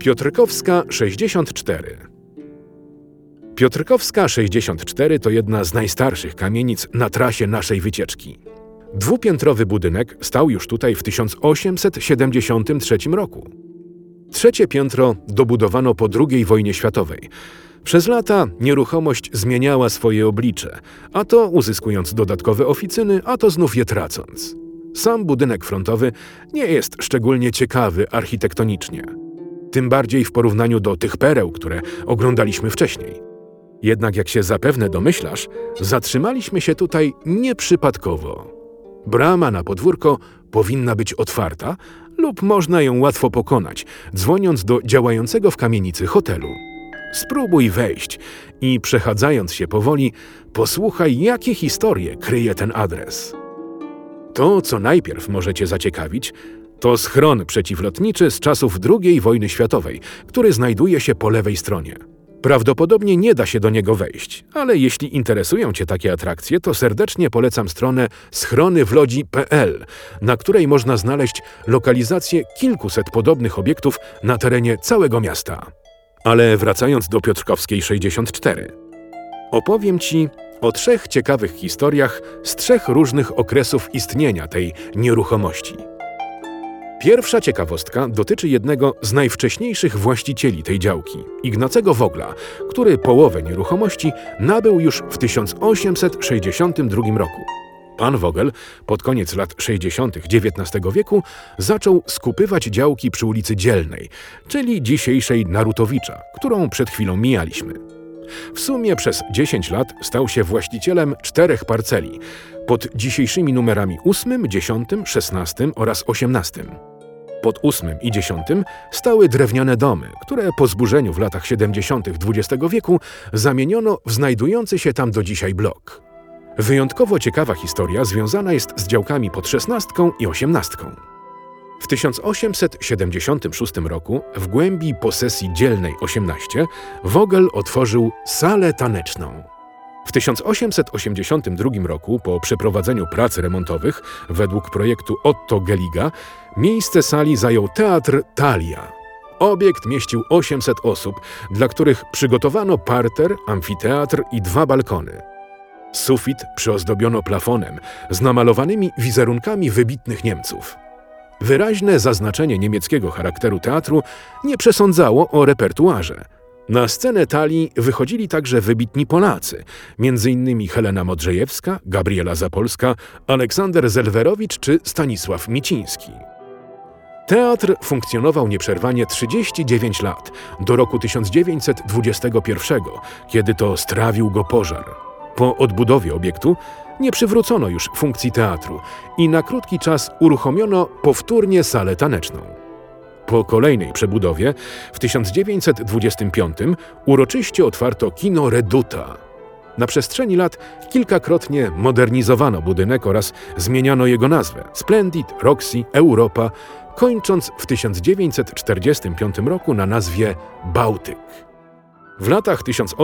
Piotrkowska 64. Piotrkowska 64 to jedna z najstarszych kamienic na trasie naszej wycieczki. Dwupiętrowy budynek stał już tutaj w 1873 roku. Trzecie piętro dobudowano po II wojnie światowej. Przez lata nieruchomość zmieniała swoje oblicze, a to uzyskując dodatkowe oficyny, a to znów je tracąc. Sam budynek frontowy nie jest szczególnie ciekawy architektonicznie. Tym bardziej w porównaniu do tych pereł, które oglądaliśmy wcześniej. Jednak jak się zapewne domyślasz, zatrzymaliśmy się tutaj nieprzypadkowo. Brama na podwórko powinna być otwarta lub można ją łatwo pokonać, dzwoniąc do działającego w kamienicy hotelu. Spróbuj wejść i przechadzając się powoli, posłuchaj, jakie historie kryje ten adres. To, co najpierw może cię zaciekawić, to schron przeciwlotniczy z czasów II wojny światowej, który znajduje się po lewej stronie. Prawdopodobnie nie da się do niego wejść, ale jeśli interesują cię takie atrakcje, to serdecznie polecam stronę schronywlodzi.pl, na której można znaleźć lokalizację kilkuset podobnych obiektów na terenie całego miasta. Ale wracając do Piotrkowskiej 64. Opowiem ci o 3 ciekawych historiach z 3 różnych okresów istnienia tej nieruchomości. Pierwsza ciekawostka dotyczy jednego z najwcześniejszych właścicieli tej działki, Ignacego Vogla, który połowę nieruchomości nabył już w 1862 roku. Pan Vogel pod koniec lat 60. XIX wieku zaczął skupywać działki przy ulicy Dzielnej, czyli dzisiejszej Narutowicza, którą przed chwilą mijaliśmy. W sumie przez 10 lat stał się właścicielem 4 parceli pod dzisiejszymi numerami 8, 10, 16 oraz 18. Pod 8 i 10 stały drewniane domy, które po zburzeniu w latach 70. XX wieku zamieniono w znajdujący się tam do dzisiaj blok. Wyjątkowo ciekawa historia związana jest z działkami pod 16 i 18. W 1876 roku w głębi posesji Dzielnej 18 Vogel otworzył salę taneczną. W 1882 roku, po przeprowadzeniu prac remontowych według projektu Otto Gelliga, miejsce sali zajął Teatr Thalia. Obiekt mieścił 800 osób, dla których przygotowano parter, amfiteatr i 2 balkony. Sufit przyozdobiono plafonem z namalowanymi wizerunkami wybitnych Niemców. Wyraźne zaznaczenie niemieckiego charakteru teatru nie przesądzało o repertuarze. Na scenę Talii wychodzili także wybitni Polacy, m.in. Helena Modrzejewska, Gabriela Zapolska, Aleksander Zelwerowicz czy Stanisław Miciński. Teatr funkcjonował nieprzerwanie 39 lat, do roku 1921, kiedy to strawił go pożar. Po odbudowie obiektu nie przywrócono już funkcji teatru i na krótki czas uruchomiono powtórnie salę taneczną. Po kolejnej przebudowie w 1925 uroczyście otwarto kino Reduta. Na przestrzeni lat kilkakrotnie modernizowano budynek oraz zmieniano jego nazwę Splendid, Roxy, Europa, kończąc w 1945 roku na nazwie Bałtyk. W latach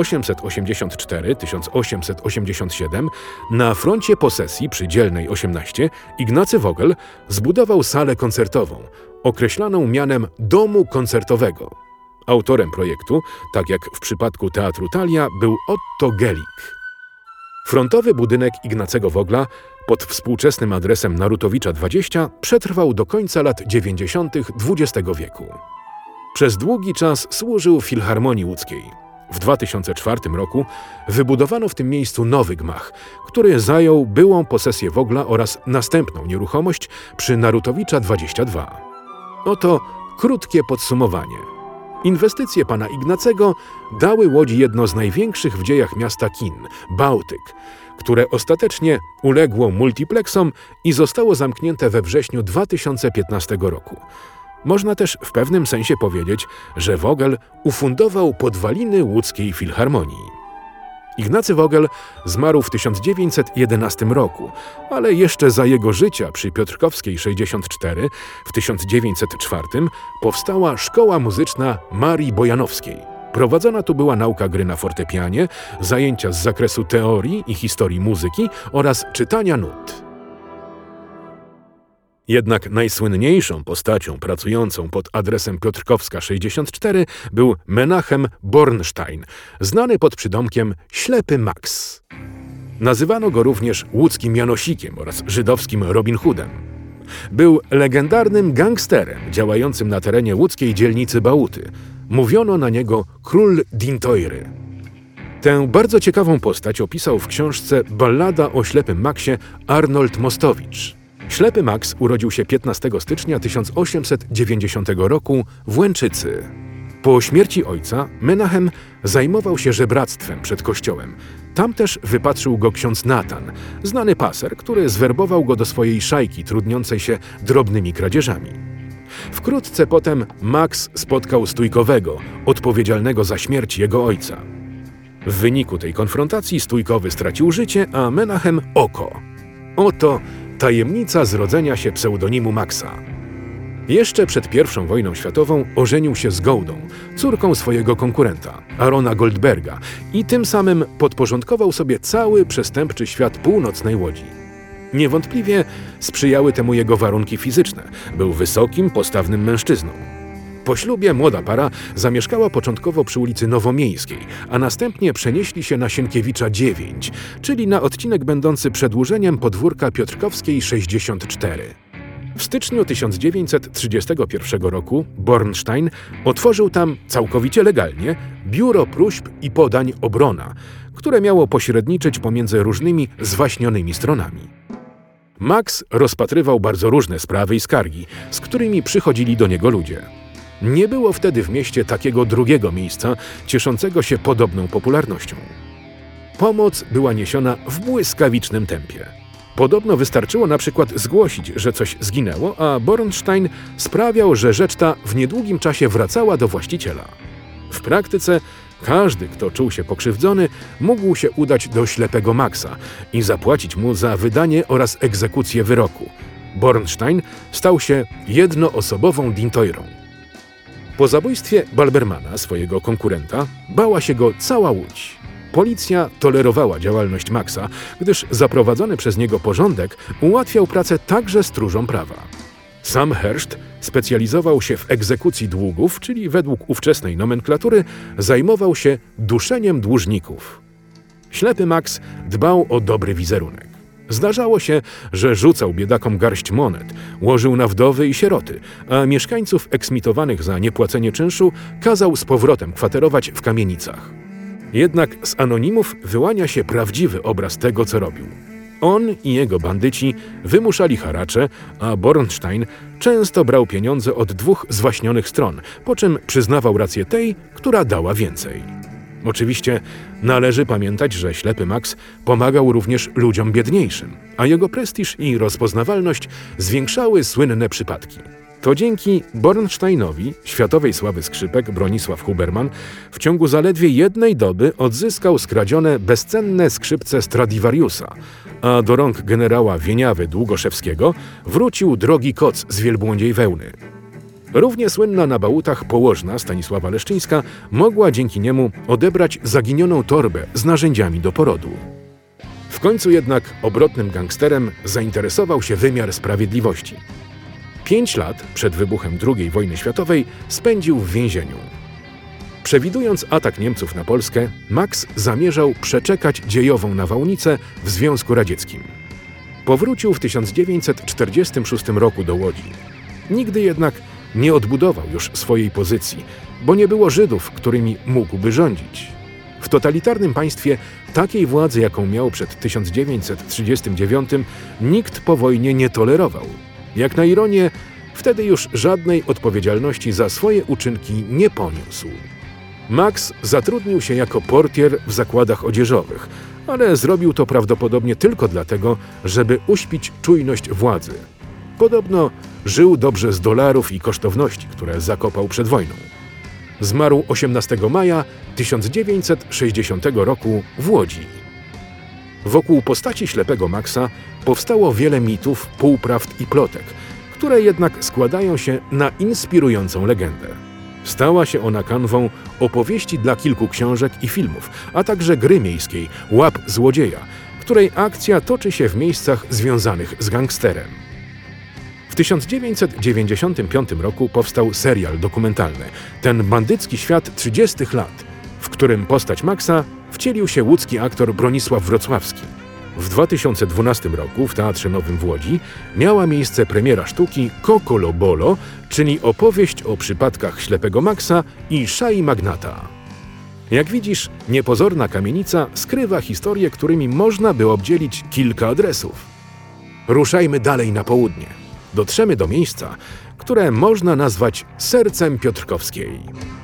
1884-1887 na froncie posesji przy Dzielnej 18 Ignacy Vogel zbudował salę koncertową, określaną mianem Domu Koncertowego. Autorem projektu, tak jak w przypadku Teatru Thalia, był Otto Gellig. Frontowy budynek Ignacego Vogla pod współczesnym adresem Narutowicza 20 przetrwał do końca lat 90. XX wieku. Przez długi czas służył Filharmonii Łódzkiej. W 2004 roku wybudowano w tym miejscu nowy gmach, który zajął byłą posesję Vogla oraz następną nieruchomość przy Narutowicza 22. Oto krótkie podsumowanie. Inwestycje pana Ignacego dały Łodzi jedno z największych w dziejach miasta kin – Bałtyk, które ostatecznie uległo multiplexom i zostało zamknięte we wrześniu 2015 roku. Można też w pewnym sensie powiedzieć, że Vogel ufundował podwaliny łódzkiej filharmonii. Ignacy Vogel zmarł w 1911 roku, ale jeszcze za jego życia przy Piotrkowskiej 64 w 1904 powstała Szkoła Muzyczna Marii Bojanowskiej. Prowadzona tu była nauka gry na fortepianie, zajęcia z zakresu teorii i historii muzyki oraz czytania nut. Jednak najsłynniejszą postacią pracującą pod adresem Piotrkowska 64 był Menachem Bornstein, znany pod przydomkiem Ślepy Max. Nazywano go również łódzkim Janosikiem oraz żydowskim Robin Hoodem. Był legendarnym gangsterem działającym na terenie łódzkiej dzielnicy Bałuty. Mówiono na niego Król Dintoiry. Tę bardzo ciekawą postać opisał w książce Ballada o Ślepym Maxie Arnold Mostowicz. Ślepy Max urodził się 15 stycznia 1890 roku w Łęczycy. Po śmierci ojca Menachem zajmował się żebractwem przed kościołem. Tam też wypatrzył go ksiądz Natan, znany paser, który zwerbował go do swojej szajki trudniącej się drobnymi kradzieżami. Wkrótce potem Max spotkał Stójkowego, odpowiedzialnego za śmierć jego ojca. W wyniku tej konfrontacji Stójkowy stracił życie, a Menachem oko. Oto tajemnica zrodzenia się pseudonimu Maxa. Jeszcze przed I wojną światową ożenił się z Gołdą, córką swojego konkurenta, Arona Goldberga, i tym samym podporządkował sobie cały przestępczy świat północnej Łodzi. Niewątpliwie sprzyjały temu jego warunki fizyczne. Był wysokim, postawnym mężczyzną. Po ślubie młoda para zamieszkała początkowo przy ulicy Nowomiejskiej, a następnie przenieśli się na Sienkiewicza 9, czyli na odcinek będący przedłużeniem podwórka Piotrkowskiej 64. W styczniu 1931 roku Bornstein otworzył tam całkowicie legalnie biuro próśb i podań Obrona, które miało pośredniczyć pomiędzy różnymi zwaśnionymi stronami. Max rozpatrywał bardzo różne sprawy i skargi, z którymi przychodzili do niego ludzie. Nie było wtedy w mieście takiego drugiego miejsca cieszącego się podobną popularnością. Pomoc była niesiona w błyskawicznym tempie. Podobno wystarczyło na przykład zgłosić, że coś zginęło, a Bornstein sprawiał, że rzecz ta w niedługim czasie wracała do właściciela. W praktyce każdy, kto czuł się pokrzywdzony, mógł się udać do Ślepego Maxa i zapłacić mu za wydanie oraz egzekucję wyroku. Bornstein stał się jednoosobową dintoirą. Po zabójstwie Balbermana, swojego konkurenta, bała się go cała Łódź. Policja tolerowała działalność Maxa, gdyż zaprowadzony przez niego porządek ułatwiał pracę także stróżom prawa. Sam Herszt specjalizował się w egzekucji długów, czyli według ówczesnej nomenklatury zajmował się duszeniem dłużników. Ślepy Max dbał o dobry wizerunek. Zdarzało się, że rzucał biedakom garść monet, łożył na wdowy i sieroty, a mieszkańców eksmitowanych za niepłacenie czynszu kazał z powrotem kwaterować w kamienicach. Jednak z anonimów wyłania się prawdziwy obraz tego, co robił. On i jego bandyci wymuszali haracze, a Bornstein często brał pieniądze od dwóch zwaśnionych stron, po czym przyznawał rację tej, która dała więcej. Oczywiście należy pamiętać, że Ślepy Max pomagał również ludziom biedniejszym, a jego prestiż i rozpoznawalność zwiększały słynne przypadki. To dzięki Bornsteinowi światowej sławy skrzypek Bronisław Huberman w ciągu zaledwie jednej doby odzyskał skradzione bezcenne skrzypce Stradivariusa, a do rąk generała Wieniawy Długoszewskiego wrócił drogi koc z wielbłądziej wełny. Równie słynna na Bałutach położna Stanisława Leszczyńska mogła dzięki niemu odebrać zaginioną torbę z narzędziami do porodu. W końcu jednak obrotnym gangsterem zainteresował się wymiar sprawiedliwości. 5 lat przed wybuchem II wojny światowej spędził w więzieniu. Przewidując atak Niemców na Polskę, Max zamierzał przeczekać dziejową nawałnicę w Związku Radzieckim. Powrócił w 1946 roku do Łodzi. Nigdy jednak nie odbudował już swojej pozycji, bo nie było Żydów, którymi mógłby rządzić. W totalitarnym państwie takiej władzy, jaką miał przed 1939, nikt po wojnie nie tolerował. Jak na ironię, wtedy już żadnej odpowiedzialności za swoje uczynki nie poniósł. Max zatrudnił się jako portier w zakładach odzieżowych, ale zrobił to prawdopodobnie tylko dlatego, żeby uśpić czujność władzy. Podobno żył dobrze z dolarów i kosztowności, które zakopał przed wojną. Zmarł 18 maja 1960 roku w Łodzi. Wokół postaci Ślepego Maxa powstało wiele mitów, półprawd i plotek, które jednak składają się na inspirującą legendę. Stała się ona kanwą opowieści dla kilku książek i filmów, a także gry miejskiej Łap złodzieja, której akcja toczy się w miejscach związanych z gangsterem. W 1995 roku powstał serial dokumentalny Ten bandycki świat 30 lat, w którym postać Maxa wcielił się łódzki aktor Bronisław Wrocławski. W 2012 roku w Teatrze Nowym w Łodzi miała miejsce premiera sztuki Kokolo Bolo, czyli opowieść o przypadkach ślepego Maxa i szai magnata. Jak widzisz, niepozorna kamienica skrywa historie, którymi można by obdzielić kilka adresów. Ruszajmy dalej na południe. Dotrzemy do miejsca, które można nazwać sercem Piotrkowskiej.